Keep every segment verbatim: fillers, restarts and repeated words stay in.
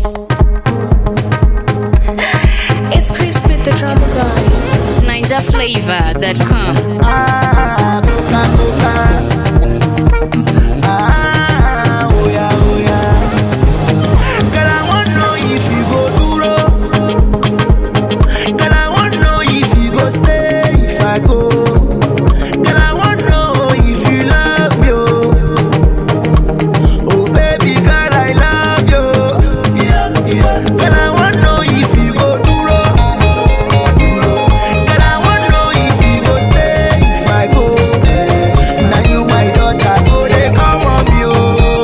It's Chris with the drama boy. Ninja Flavor dot com. Ah, boca, boca. Ah, oh yeah, oh yeah. Girl, I wanna know if you go duro. Girl, I wanna know if you go stay if I go. Girl, I wanna know if you love me. Oh baby, girl, I love you. Yeah, yeah. Girl, I wanna know if you go duro. Duro. Girl, I wanna know if you go stay if I go. Stay. Now you my daughter, go they come up you.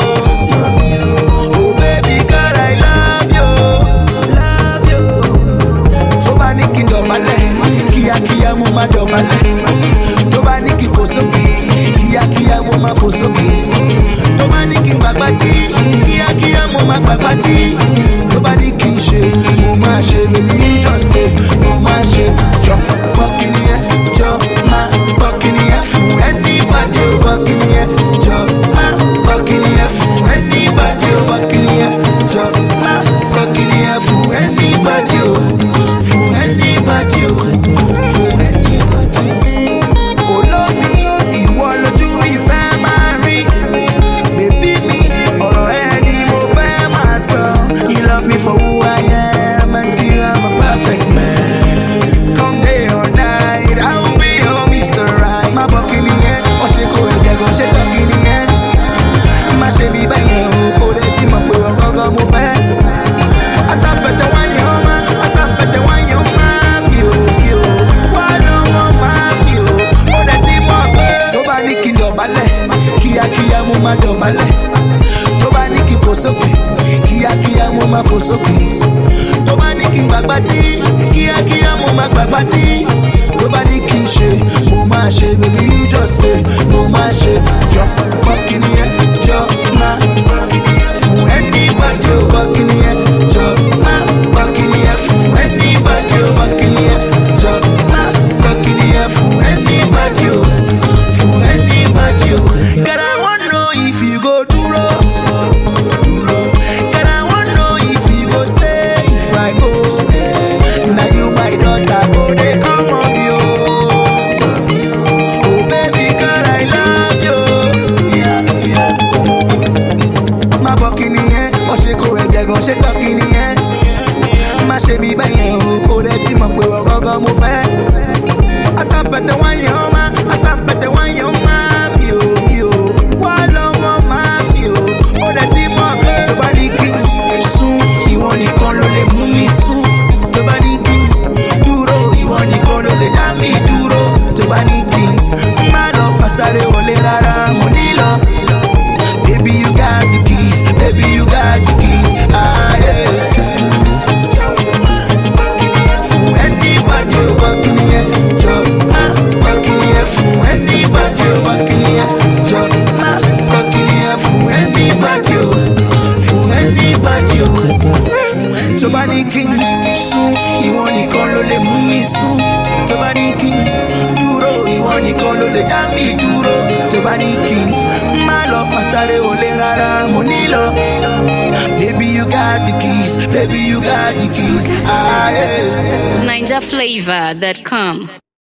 Oh baby, girl, I love you. Love you. So bani kindobale, kia kia mo ma dobale. To bani ki fosoki, kia kia mo ma fosoki. To bani ki bagbati, kia kia mo ma bagbati. To bani ki she, mo ma she, baby you just say, mo ma she. Jo, walking here, jo, ma, walking here for anybody, walking here, jo, ma, walking here for anybody, walking here, jo, ma, walking here for anybody, for anybody, for anybody. Olómi, ìwọ lójú mi fẹ́ máa rí. Bébí mi, ọ̀rọ̀ ẹ ni mo fẹ́ máa sọ. You love me for who I am until I'm a perfect man. Come day or night, I will be your Mister Right. Má bọ́ kí nìyẹn, ọ̀ṣẹ́ kò ẹ̀jẹ̀ gan ṣe tán kí nìyẹn. Má ṣe bí bẹ́yẹn o, kò dé tí mo pè ọ́ gángan mo fẹ́. Asápẹ̀tẹ̀ wáyé ọmọ, asápẹ̀tẹ̀ wáyé ọmọ mi ò mi ò. Wá lọ́wọ́ máa mi ò, ọ̀dẹ̀ tí mo gbé. Tó bá ní kí n dọ̀bálẹ̀, kíákíá mo máa dọ̀bálẹ̀. Tó bá ní kí n fò sókè, kíákíá mo máa fò sókè. Tó bá ní kí n gbàgbá tí, kíákíá mo máa gbàgbá tí. Tó bá ní kí n ṣe, mo máa ṣe, baby you just say, mo máa ṣe. Jọ pọ́kìnì yẹn, jọ máa pọ́kìnì yẹn fún anybody o, pọ́kìnì yẹn, jọ máa pọ́kìnì yẹn fún anybody o, pọ́kìnì yẹn, jọ máa pọ́kìnì yẹn fún anybody o, fún anybody o. Girl, I wanna know if you go duro, duro. Girl, I wanna know if you go stay if I go stay. Now you my daughter, go they come up you. Oh baby, girl, I love you. Yeah, yeah. Má bọ́ kí nìyẹn, ọ̀ṣẹ́ kò ẹ̀jẹ̀ gan ṣe tán kí nìyẹn. Má ṣe bí bẹ́yẹn o, kò dẹ̀ tí mo pè ọ́ gángan mo fẹ́. Asápẹ̀tẹ̀ wáyé ọmọ, asápẹ̀tẹ̀ wáyé ọmọ mi ò mi ò. Wá lọ́wọ́ máa mi ò, ó dẹ̀ tí mo. Tó bá ní kí n sùn, ìwọ nìkan ló lè mú mi sùn. Tó bá ní kí n dúró, ìwọ nìkan ló lè dá mi dúró. Tó bá ní kí n má lọ pàṣáré wọlé rárá, mo nílò. Baby you got the keys, baby you got the keys. Ah yeah. Fún anybody, walking here, jọ máa walking here fún anybody, walking here, jọ máa walking here fún anybody, fún anybody. Tó bá ní kí n sùn, ìwọ nìkan ló lè mú mi sùn. Tó bá ní kí n dúró, ìwọ nìkan ló lè dá mi dúró. Tó bá ní kí n má lọ pàṣáré wọlé rárá, mo nílò. Baby you got the keys, baby you got the keys. Ah yeah. Ninja Flavor dot com.